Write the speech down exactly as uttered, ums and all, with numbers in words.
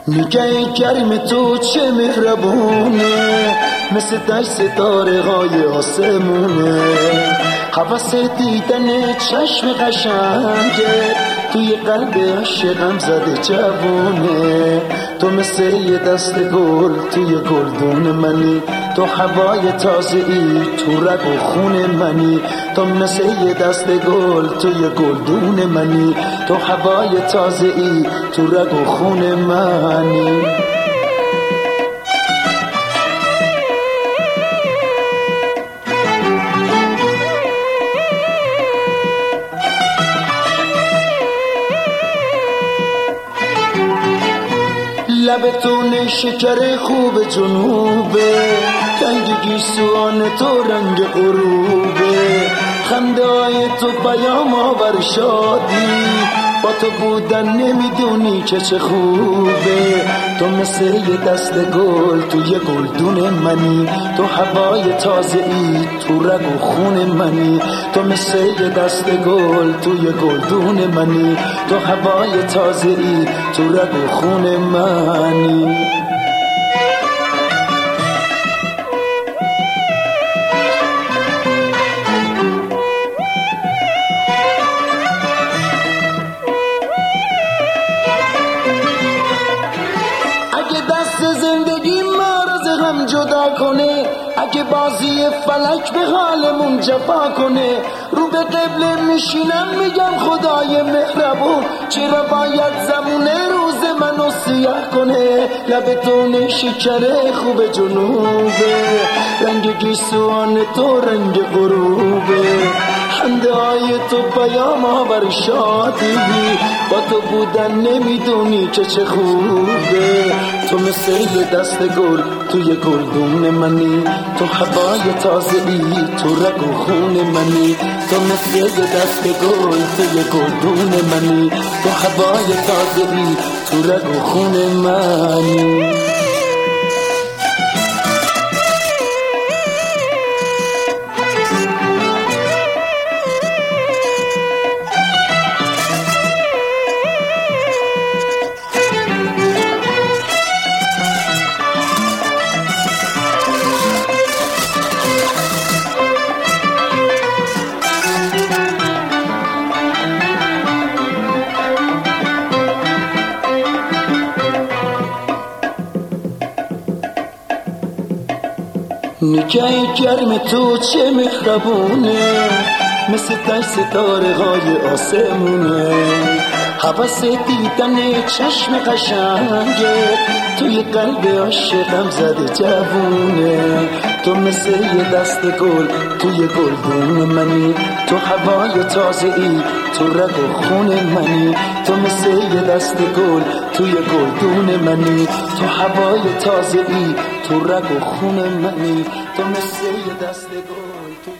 نگه گرم تو چه مهربونه، مثل دشت ستاره های آسمونه. حوث دیدن چشم قشنگه، توی قلب عاشقم زده جوونه. تو مثل یه دست گل توی گلدون منی، تو هوای تازه‌ای تو رگ و خون منی. تو مثل یه دست گل توی گلدون منی، تو هوای تازه‌ای تو رگ و خون منی. لبتون شکر خوب جنوبه، رنگ گیسوان تو رنگ غروبه. خنده های تو پیام آور شادی، با تو بودن نمیدونی که چه خوبه. تو مثل یه دست گل توی گلدون منی، تو هوای تازه‌ای تو رگ و خون منی. تو مثل یه دست گل توی گلدون منی، تو هوای تازه‌ای تو رگ و خون منی. زندگی ما را ز هم جدا کنه، اگه بازی فلک به حالمون جفا کنه، رو به قبله میشینم میگم خدای مهربون، چرا باید زمونه روز منو سیاه کنه. لبتون شکر خوب جنوبه، رنگ گیسوان تو رنگ غروبه. خنده های تو پیام آور شادی، با تو بودن نمیدونی که چه خوبه. تو مثل یه دست گل توی گلدون منی، تو هوای تازه‌ای تو رگ و خون منی. تو مثل یه دست گل توی گلدون منی، تو هوای تازه‌ای تو رگ و خون منی. نگه گرم تو چه مهربونه، مثل دشت ستاره های آسمونه. حوث دیدن چشم قشنگه، توی قلب عاشقم زده جوونه. تو مثل یه دست گل توی گلدون منی، تو هوای تازه‌ای تو رگ و خون منی. تو مثل یه دست گل توی گلدون منی، تو هوای تازه‌ای تو رگ و خون منی. تو مثل یه دست گل توی